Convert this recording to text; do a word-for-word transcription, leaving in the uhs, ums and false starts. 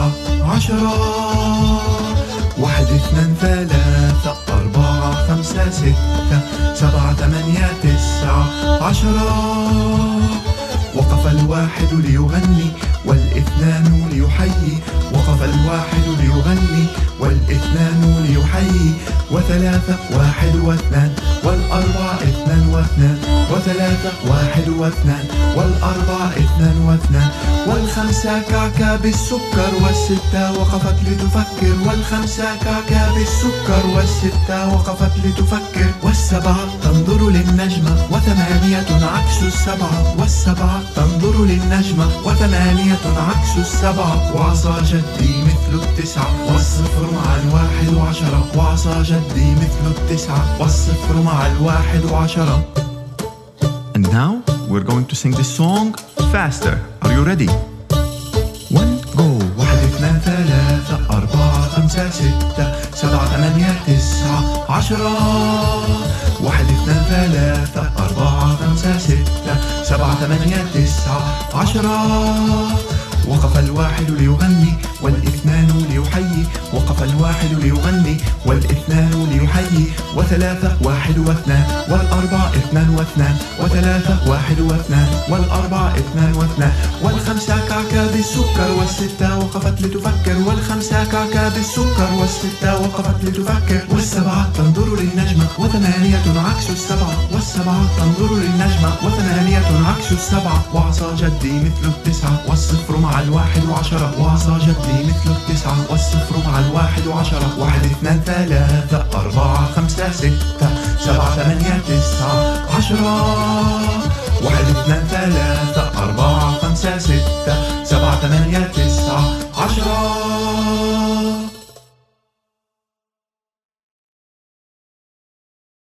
تسعة عشرة. واحد اثنان ثلاثة أربعة خمسة ستة سبعة ثمانية تسعة عشرة. وقف الواحد ليغني والاثنان ليحيي. وقف الواحد ليغني والاثنان ليحيي. وثلاثة واحد واثنان والأربعة اثنان واثنان. وثلاثة واحد واثنان والأربعة اثنان واثنان. والخمسة كعكة بالسكر والستة وقفت لتفكر. والخمسة كعكة بالسكر والستة وقفت لتفكر. والسبعة تنظر للنجمة وثمانية عكس السبعة. والسبعة تنظر للنجمة وثمانية عكس السبعة. وعصا جدي مثل التسعة والصفر مع الواحد وعشرة. وعصا جدي مثل التسعة والصفر مع الواحد وعشرة. And now we're going to sing this song faster. Are you ready? One, go. واحد اثنان ثلاثة أربعة خمسة ستة سبعة ثمانية تسعة عشرة. واحد اثنان ثلاثة أربعة خمسة ستة سبعة ثمانية تسعة عشرة. وقف الواحد ليغني والاثنان ليحيي. وقف الواحد ليغني والاثنان ليحيي. وثلاثة واحد واثنان والأربعة اثنان واثنان. وثلاثة واحد واثنان والأربعة اثنان واثنان. والخمسة كعكة بالسكر والستة وقفت لتفكر. والخمسة كعكة بالسكر والستة وقفت لتفكر. والسبعة تنظر للنجمة وثمانية عكس السبعة. والسبعة تنظر للنجمة وثمانية عكس السبعة. وعصا جدي مثل التسعة والصفر مع الواحد وعشرة. وعصا جدي مثل التسعة والصفر مع الواحد وعشرة. واحد اثنان ثلاثة أربعة خمسة ستة سبعة ثمانية تسعة عشرة. واحد اثنان ثلاثة أربعة خمسة ستة سبعة ثمانية تسعة عشرة.